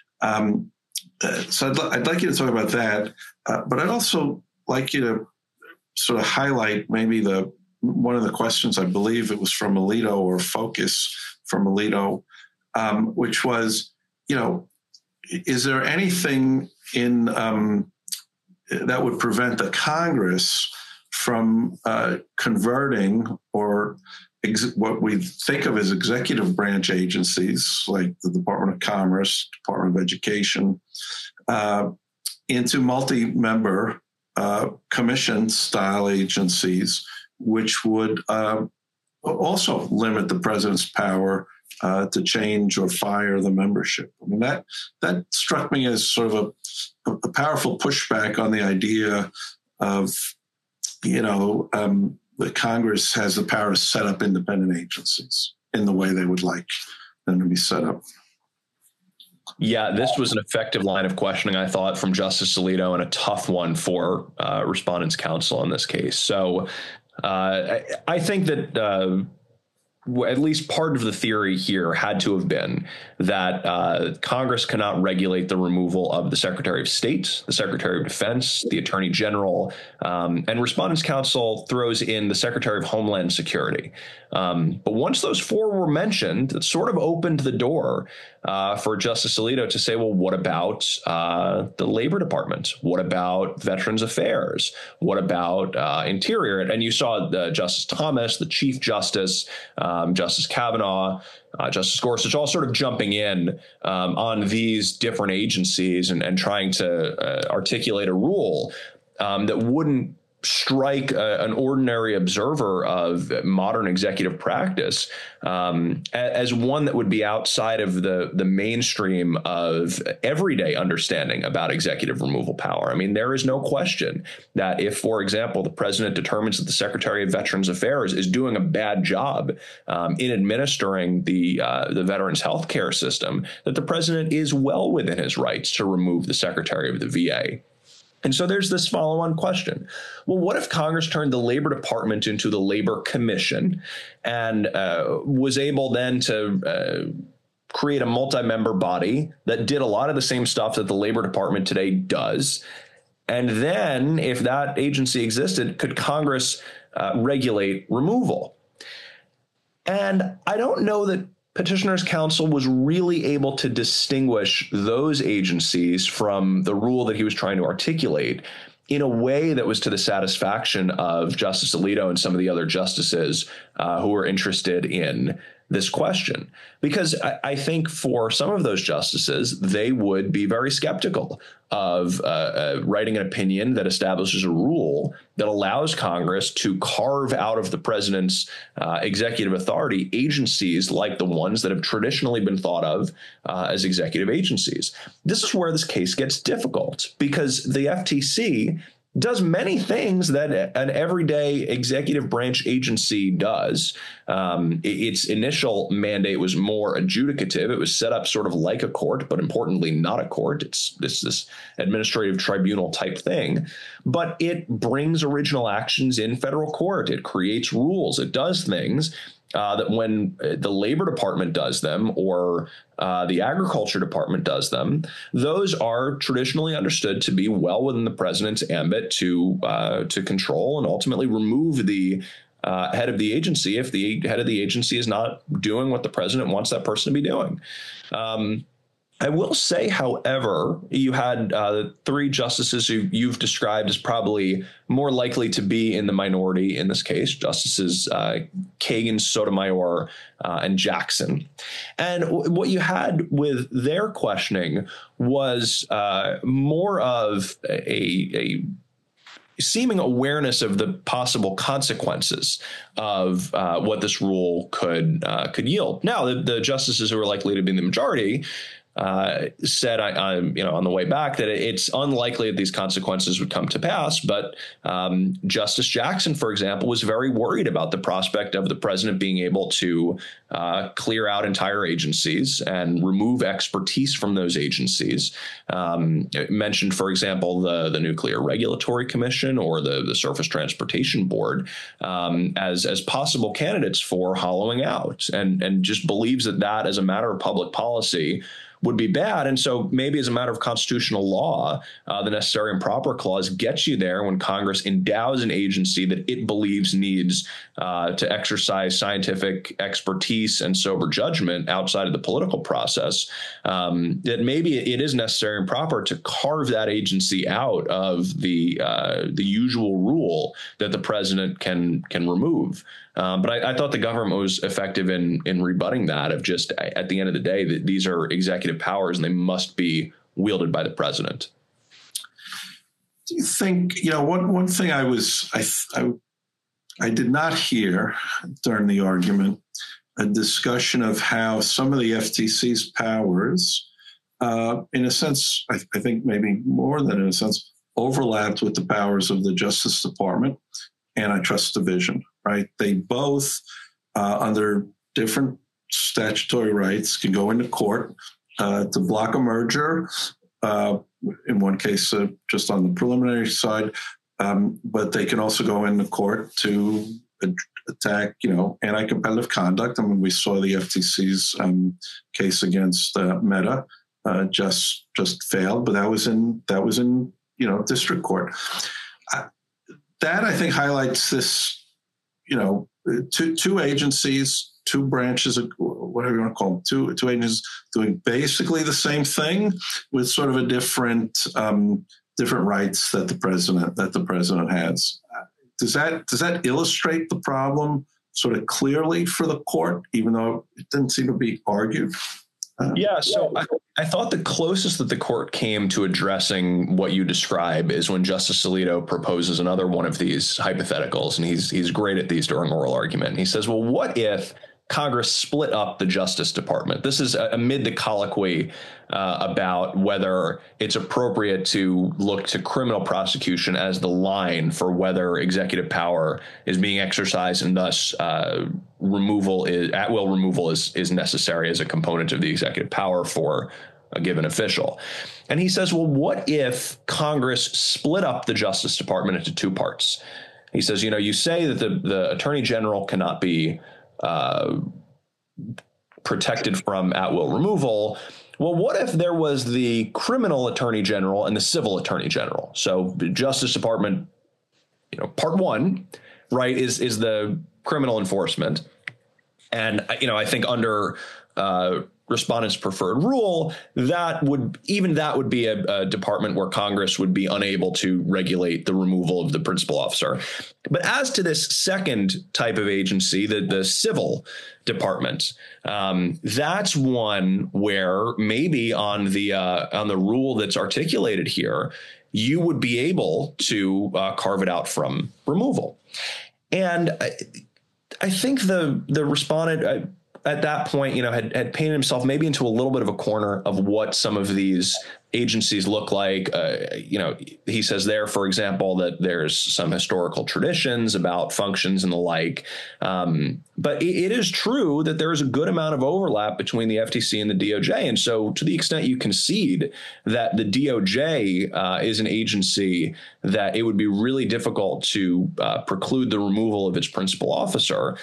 Um, uh, so I'd, I'd like you to talk about that, uh, but I'd also like you to sort of highlight maybe the one of the questions, I believe it was from Alito or focus from Alito, um, which was, you know, is there anything in um, that would prevent the Congress from uh, converting or what we think of as executive branch agencies like the Department of Commerce, Department of Education, uh, into multi-member uh, commission-style agencies, which would uh, also limit the president's power uh, to change or fire the membership. I mean, that that struck me as sort of a, a powerful pushback on the idea of, you know, um, the Congress has the power to set up independent agencies in the way they would like them to be set up. Yeah, this was an effective line of questioning, I thought, from Justice Alito, and a tough one for uh, respondents' counsel in this case. So uh, I, I think that uh, at least part of the theory here had to have been that uh, Congress cannot regulate the removal of the Secretary of State, the Secretary of Defense, the Attorney General, um, and Respondents' Counsel throws in the Secretary of Homeland Security. Um, but once those four were mentioned, it sort of opened the door uh, for Justice Alito to say, well, what about uh, the Labor Department? What about Veterans Affairs? What about uh, Interior? And you saw uh, Justice Thomas, the Chief Justice, um, Justice Kavanaugh, uh, Justice Gorsuch, all sort of jumping in um, on these different agencies and, and trying to uh, articulate a rule um, that wouldn't strike a, an ordinary observer of modern executive practice um, as one that would be outside of the, the mainstream of everyday understanding about executive removal power. I mean, there is no question that if, for example, the president determines that the Secretary of Veterans Affairs is doing a bad job um, in administering the uh, the veterans health care system, that the president is well within his rights to remove the Secretary of the V A. And so there's this follow-on question. Well, what if Congress turned the Labor Department into the Labor Commission and uh, was able then to uh, create a multi-member body that did a lot of the same stuff that the Labor Department today does? And then, if that agency existed, could Congress uh, regulate removal? And I don't know that Petitioner's counsel was really able to distinguish those agencies from the rule that he was trying to articulate in a way that was to the satisfaction of Justice Alito and some of the other justices uh, who were interested in this question. Because I, I think for some of those justices, they would be very skeptical of uh, uh, writing an opinion that establishes a rule that allows Congress to carve out of the president's uh, executive authority agencies like the ones that have traditionally been thought of uh, as executive agencies. This is where this case gets difficult, because the F T C does many things that an everyday executive branch agency does. Um, its initial mandate was more adjudicative. It was set up sort of like a court, but importantly, not a court. It's, it's this administrative tribunal type thing. But it brings original actions in federal court. It creates rules. It does things Uh, that when the Labor Department does them or uh, the Agriculture Department does them, those are traditionally understood to be well within the president's ambit to uh, to control and ultimately remove the uh, head of the agency if the head of the agency is not doing what the president wants that person to be doing. Um, I will say, however, you had uh, three justices who you've described as probably more likely to be in the minority in this case, Justices uh, Kagan, Sotomayor, uh, and Jackson. And w- what you had with their questioning was uh, more of a, a seeming awareness of the possible consequences of uh, what this rule could uh, could yield. Now, the, the justices who are likely to be in the majority Uh, said, I, I, you know, on the way back that it's unlikely that these consequences would come to pass. But um, Justice Jackson, for example, was very worried about the prospect of the president being able to uh, clear out entire agencies and remove expertise from those agencies. Um, it mentioned, for example, the, the Nuclear Regulatory Commission or the, the Surface Transportation Board um, as, as possible candidates for hollowing out, and, and just believes that that, as a matter of public policy, would be bad. And so maybe as a matter of constitutional law, uh, the necessary and proper clause gets you there when Congress endows an agency that it believes needs uh, to exercise scientific expertise and sober judgment outside of the political process, um, that maybe it is necessary and proper to carve that agency out of the uh, the usual rule that the president can can remove. Um, but I, I thought the government was effective in in rebutting that, of just at the end of the day that these are executive powers and they must be wielded by the president. Do you think, you know, one, one thing I was, I, I, I did not hear during the argument, a discussion of how some of the F T C's powers, uh, in a sense, I, I think maybe more than in a sense, overlapped with the powers of the Justice Department Antitrust Division, right? They both, uh, under different statutory rights, can go into court, uh, to block a merger. Uh, in one case, uh, just on the preliminary side, um, but they can also go into court to attack, you know, anti-competitive conduct. I mean, we saw the F T C's um, case against uh, Meta uh, just just failed, but that was in that was in you know district court. Uh, that I think highlights this, you know, two two agencies, two branches, of whatever you want to call them, two two agencies doing basically the same thing with sort of a different um, different rights that the president that the president has. Does that does that illustrate the problem sort of clearly for the court, even though it didn't seem to be argued? Uh, yeah, so I, I thought the closest that the court came to addressing what you describe is when Justice Alito proposes another one of these hypotheticals, and he's he's great at these during oral argument. And he says, well, what if Congress split up the Justice Department? This is amid the colloquy uh, about whether it's appropriate to look to criminal prosecution as the line for whether executive power is being exercised, and thus uh, removal is at will removal is is necessary as a component of the executive power for a given official. And he says, well, what if Congress split up the Justice Department into two parts? He says, you know, you say that the, the Attorney General cannot be Uh, protected from at-will removal. Well, what if there was the criminal attorney general and the civil attorney general? So the Justice Department, you know, part one, right, is is the criminal enforcement. And, you know, I think under uh, respondents' preferred rule, that would even that would be a, a department where Congress would be unable to regulate the removal of the principal officer. But as to this second type of agency, the, the civil department, um, that's one where maybe on the uh, on the rule that's articulated here, you would be able to uh, carve it out from removal. And I, I think the the respondent uh, at that point, you know, had, had painted himself maybe into a little bit of a corner of what some of these agencies look like. Uh, you know, he says there, for example, that there's some historical traditions about functions and the like. Um, but it, it is true that there is a good amount of overlap between the F T C and the D O J. And so to the extent you concede that the D O J uh, is an agency that it would be really difficult to uh, preclude the removal of its principal officer,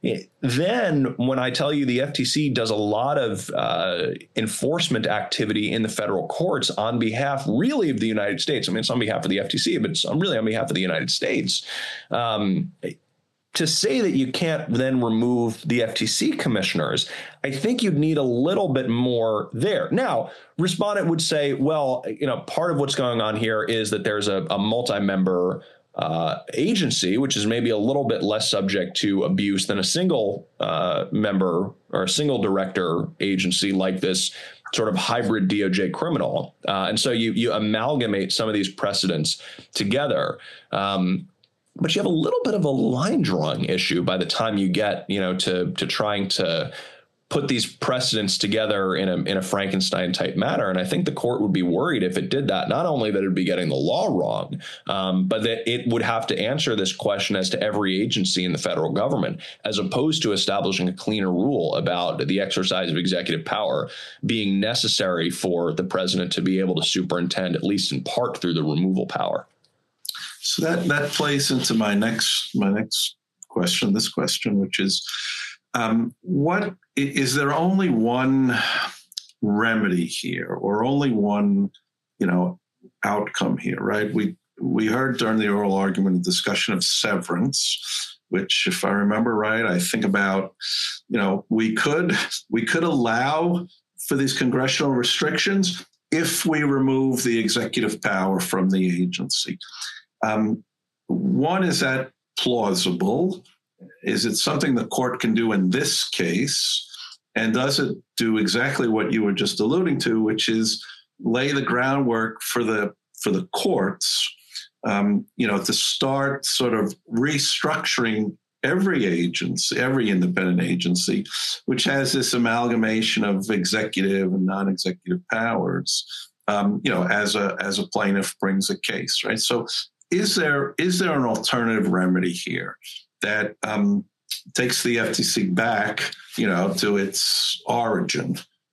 then when I tell you the F T C does a lot of uh, enforcement activity in the federal courts on behalf really of the United States, I mean, it's on behalf of the F T C, but it's really on behalf of the United States. Um, to say that you can't then remove the F T C commissioners, I think you'd need a little bit more there. Now, respondent would say, well, you know, part of what's going on here is that there's a, a multi-member Uh, agency, which is maybe a little bit less subject to abuse than a single uh, member or a single director agency like this sort of hybrid D O J criminal. Uh, and so you you amalgamate some of these precedents together. Um, but you have a little bit of a line drawing issue by the time you get, you know, to to trying to put these precedents together in a in a Frankenstein type manner. And I think the court would be worried if it did that, not only that it would be getting the law wrong, um, but that it would have to answer this question as to every agency in the federal government, as opposed to establishing a cleaner rule about the exercise of executive power being necessary for the president to be able to superintend, at least in part, through the removal power. So that that plays into my next my next question, this question, which is, um, what is there only one remedy here, or only one, you know, outcome here, right? We we heard during the oral argument a discussion of severance, which, if I remember right, I think about, you know, we could we could allow for these congressional restrictions if we remove the executive power from the agency. Um, one, is that plausible? Is it something the court can do in this case? And does it do exactly what you were just alluding to, which is lay the groundwork for the for the courts, um, you know, to start sort of restructuring every agency, every independent agency, which has this amalgamation of executive and non-executive powers, um, you know, as a as a plaintiff brings a case, right? So, is there is there an alternative remedy here that um, takes the F T C back, you know, to its origin,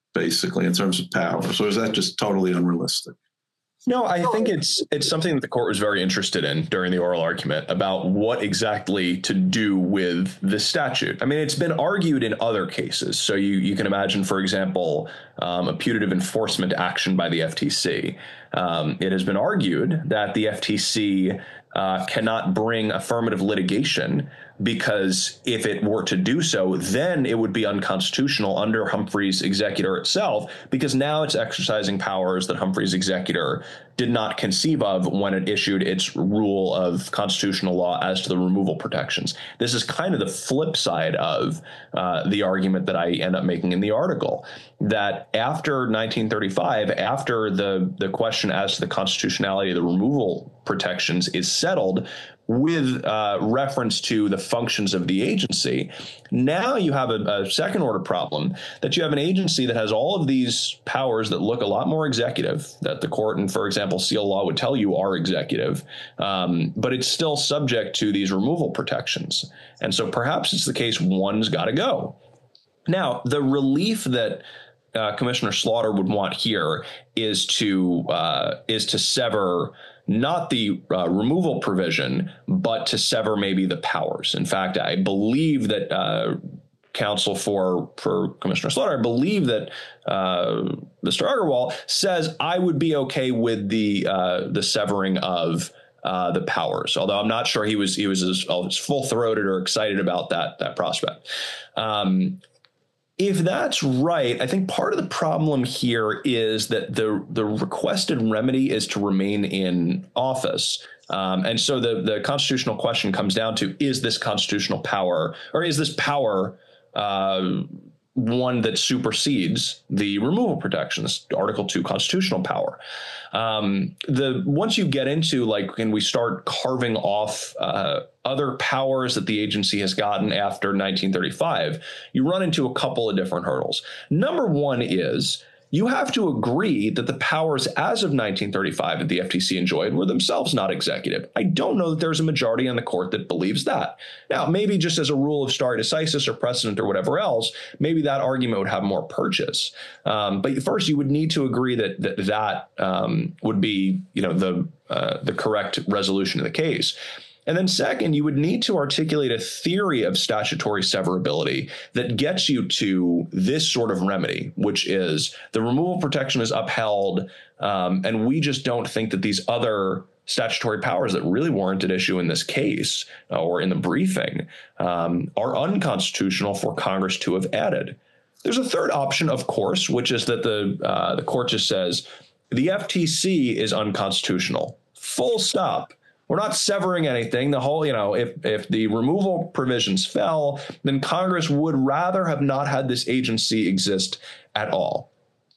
basically, in terms of powers, or is that just totally unrealistic? No, I think it's it's something that the court was very interested in during the oral argument about what exactly to do with this statute. I mean, it's been argued in other cases. So you, you can imagine, for example, um, a putative enforcement action by the F T C. Um, it has been argued that the F T C uh, cannot bring affirmative litigation because if it were to do so, then it would be unconstitutional under Humphrey's executor itself, because now it's exercising powers that Humphrey's executor did not conceive of when it issued its rule of constitutional law as to the removal protections. This is kind of the flip side of uh, the argument that I end up making in the article, that after nineteen thirty-five, after the, the question as to the constitutionality of the removal protections is settled, with uh, reference to the functions of the agency, now you have a, a second order problem that you have an agency that has all of these powers that look a lot more executive, that the court and, for example, SEAL law would tell you are executive, um, but it's still subject to these removal protections. And so perhaps it's the case one's got to go. Now, the relief that uh, Commissioner Slaughter would want here is to uh, is to sever not the uh, removal provision, but to sever maybe the powers. In fact, I believe that uh, counsel for for Commissioner Slaughter, I believe that uh, Mister Agarwal says I would be okay with the uh, the severing of uh, the powers. Although I'm not sure he was he was as, as full throated or excited about that that prospect. Um, If that's right, I think part of the problem here is that the the requested remedy is to remain in office. Um, and so the, the constitutional question comes down to, is this constitutional power, or is this power uh, one that supersedes the removal protections, Article two constitutional power? Um, the once you get into, like, when we start carving off uh, other powers that the agency has gotten after nineteen thirty-five, you run into a couple of different hurdles. Number one is you have to agree that the powers as of nineteen thirty-five that the F T C enjoyed were themselves not executive. I don't know that there's a majority on the court that believes that. Now, maybe just as a rule of stare decisis or precedent or whatever else, maybe that argument would have more purchase. Um, but first, you would need to agree that that, that um, would be, you know, the uh, the correct resolution of the case. And then second, you would need to articulate a theory of statutory severability that gets you to this sort of remedy, which is the removal protection is upheld, um, and we just don't think that these other statutory powers that really weren't at issue in this case uh, or in the briefing um, are unconstitutional for Congress to have added. There's a third option, of course, which is that the uh, the court just says the F T C is unconstitutional, full stop. We're not severing anything. The whole, you know, if if the removal provisions fell, then Congress would rather have not had this agency exist at all.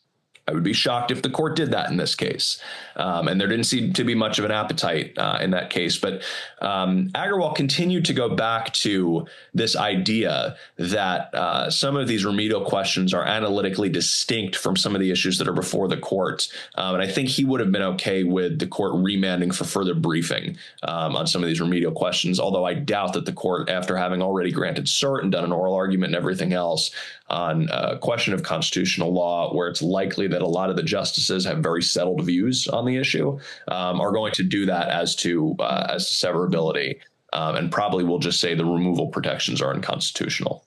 I would be shocked if the court did that in this case. Um, and there didn't seem to be much of an appetite uh, in that case. But um, Agarwal continued to go back to this idea that uh, some of these remedial questions are analytically distinct from some of the issues that are before the court. Um, and I think he would have been okay with the court remanding for further briefing um, on some of these remedial questions, although I doubt that the court, after having already granted cert and done an oral argument and everything else on a question of constitutional law, where it's likely that a lot of the justices have very settled views on the issue, um, are going to do that as to uh, as to severability, um, and probably will just say the removal protections are unconstitutional.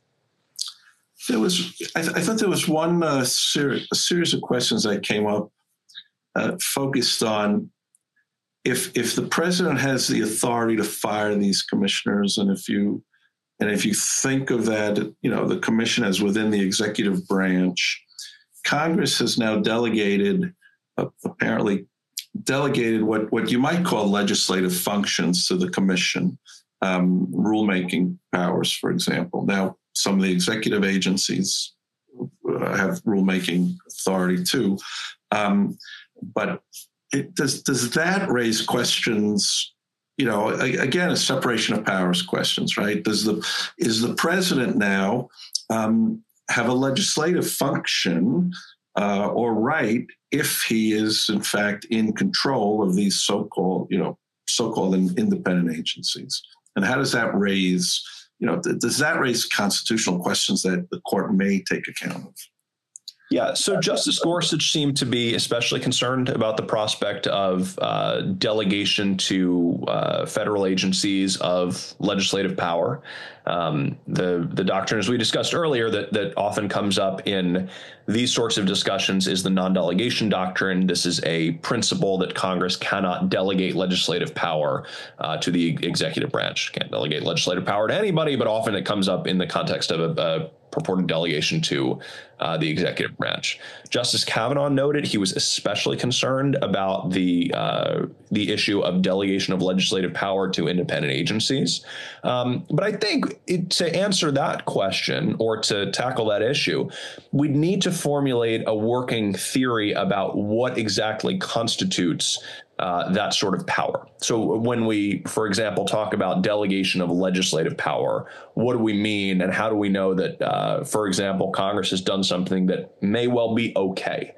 There was, I, th- I thought there was one uh, ser- a series of questions that came up uh, focused on if if the president has the authority to fire these commissioners, and if you and if you think of that, you know, the commission as within the executive branch, Congress has now delegated, uh, apparently delegated what, what you might call legislative functions to the commission, um, rulemaking powers, for example. Now, some of the executive agencies uh, have rulemaking authority too. Um, but it, does, does that raise questions? You know, again, a separation of powers questions, right? Does the is the president now um, have a legislative function uh, or right if he is in fact in control of these so-called, you know, so-called independent agencies? And how does that raise, you know, th- does that raise constitutional questions that the court may take account of? Yeah, so Justice Gorsuch seemed to be especially concerned about the prospect of uh, delegation to uh, federal agencies of legislative power. Um, the the doctrine, as we discussed earlier, that that often comes up in these sorts of discussions is the non-delegation doctrine. This is a principle that Congress cannot delegate legislative power uh, to the executive branch. Can't delegate legislative power to anybody, but often it comes up in the context of a, a purported delegation to uh, the executive branch. Justice Kavanaugh noted he was especially concerned about the uh, the issue of delegation of legislative power to independent agencies. Um, but I think it, to answer that question or to tackle that issue, we'd need to formulate a working theory about what exactly constitutes Uh, that sort of power. So when we, for example, talk about delegation of legislative power, what do we mean and how do we know that, uh, for example, Congress has done something that may well be okay?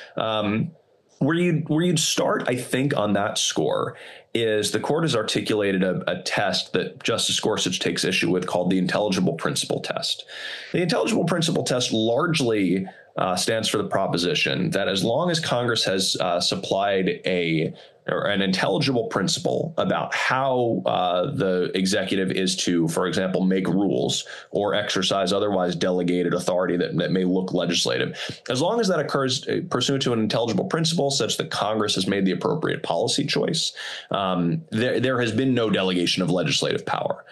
Um, where you'd, where you'd start, I think, on that score is the court has articulated a, a test that Justice Gorsuch takes issue with called the intelligible principle test. The intelligible principle test largely uh, stands for the proposition that as long as Congress has uh, supplied a or an intelligible principle about how uh, the executive is to, for example, make rules or exercise otherwise delegated authority that, that may look legislative. As long as that occurs pursuant to an intelligible principle such that Congress has made the appropriate policy choice, um, there, there has been no delegation of legislative power.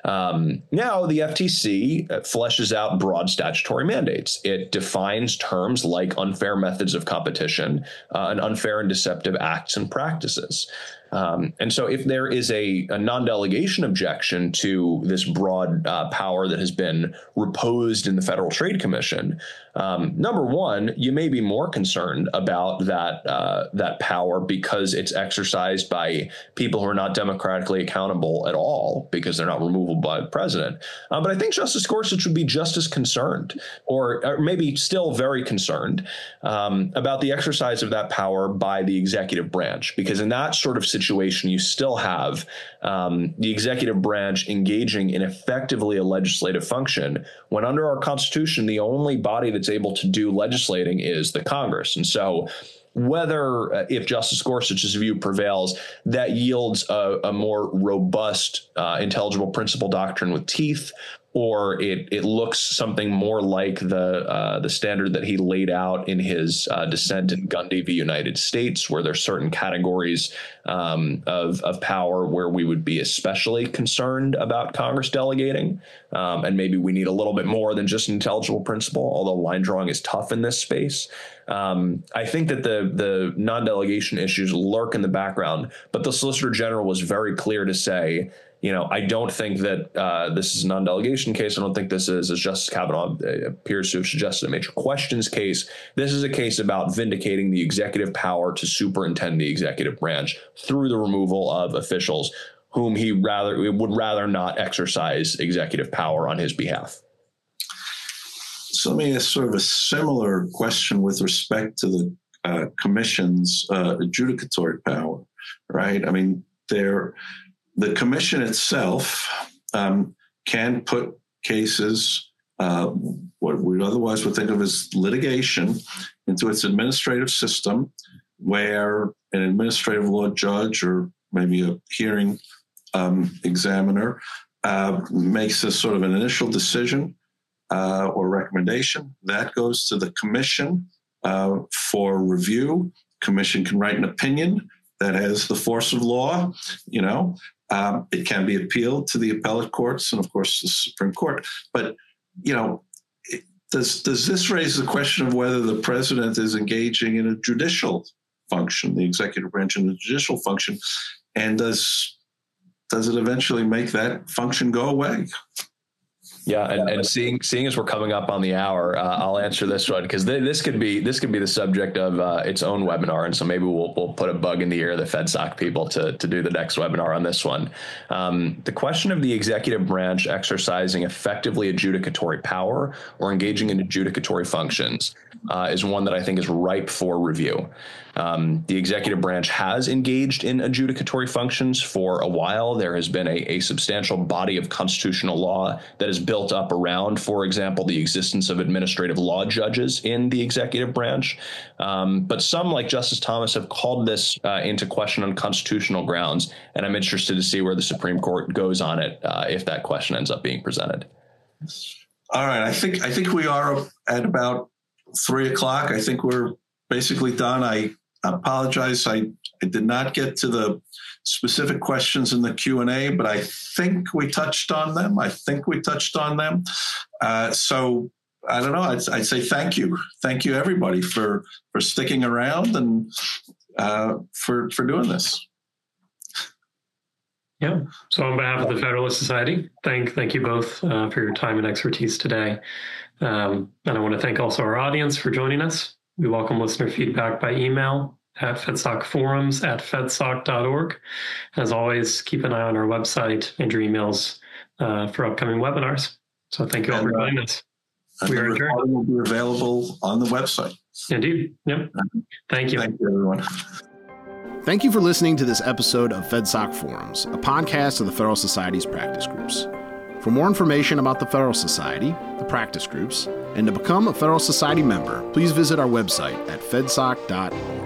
Um, now, the F T C fleshes out broad statutory mandates. It defines terms like unfair methods of competition uh, and unfair and deceptive acts and practices. Um, and so if there is a, a non-delegation objection to this broad uh, power that has been reposed in the Federal Trade Commission, um, number one, you may be more concerned about that uh, that power because it's exercised by people who are not democratically accountable at all because they're not removable by the president. Uh, but I think Justice Gorsuch would be just as concerned, or, or maybe still very concerned, um, about the exercise of that power by the executive branch, because in that sort of situation, situation, you still have um, the executive branch engaging in effectively a legislative function when under our Constitution, the only body that's able to do legislating is the Congress. And so whether, uh, if Justice Gorsuch's view prevails, that yields a, a more robust, uh, intelligible principle doctrine with teeth, or it it looks something more like the uh, the standard that he laid out in his uh, dissent in Gundy v. United States, where there's certain categories um, of of power where we would be especially concerned about Congress delegating, um, and maybe we need a little bit more than just an intelligible principle. Although line drawing is tough in this space, um, I think that the the non-delegation issues lurk in the background. But the Solicitor General was very clear to say, you know, I don't think that uh, this is a non-delegation case. I don't think this is, as Justice Kavanaugh appears to have suggested, a major questions case. This is a case about vindicating the executive power to superintend the executive branch through the removal of officials whom he rather would rather not exercise executive power on his behalf. So let me ask sort of a similar question with respect to the uh, commission's uh, adjudicatory power, right? I mean, there. The commission itself um, can put cases, uh, what we otherwise would think of as litigation, into its administrative system, where an administrative law judge or maybe a hearing um, examiner uh, makes a sort of an initial decision uh, or recommendation. That goes to the commission uh, for review. Commission can write an opinion that has the force of law, you know. Um, it can be appealed to the appellate courts and, of course, the Supreme Court. But, you know, it, does does this raise the question of whether the president is engaging in a judicial function, the executive branch in a judicial function, and does does it eventually make that function go away? Yeah, and, and seeing seeing as we're coming up on the hour, uh, I'll answer this one because th- this could be this could be the subject of uh, its own webinar, and so maybe we'll we'll put a bug in the ear of the FedSoc people to to do the next webinar on this one. Um, the question of the executive branch exercising effectively adjudicatory power or engaging in adjudicatory functions uh, is one that I think is ripe for review. Um, the executive branch has engaged in adjudicatory functions for a while. There has been a, a substantial body of constitutional law that is built up around, for example, the existence of administrative law judges in the executive branch. Um, but some, like Justice Thomas, have called this uh, into question on constitutional grounds, and I'm interested to see where the Supreme Court goes on it uh, if that question ends up being presented. All right, I think I think we are at about three o'clock. I think we're basically done. I apologize. I, I did not get to the specific questions in the Q and A, but I think we touched on them. I think we touched on them. Uh, so I don't know. I'd, I'd say thank you. Thank you, everybody, for for sticking around and uh, for for doing this. Yeah. So on behalf of the Federalist Society, thank thank you both uh, for your time and expertise today. Um, and I want to thank also our audience for joining us. We welcome listener feedback by email at fedsocforums at fedsoc dot org. As always, keep an eye on our website and your emails uh, for upcoming webinars. So thank you all and, for joining us. We are adjourned. Will be available on the website. Indeed. Yep. Thank you. Thank you, everyone. Thank you for listening to this episode of FedSoc Forums, a podcast of the Federal Society's practice groups. For more information about the Federal Society, the practice groups, and to become a Federal Society member, please visit our website at fedsoc dot org.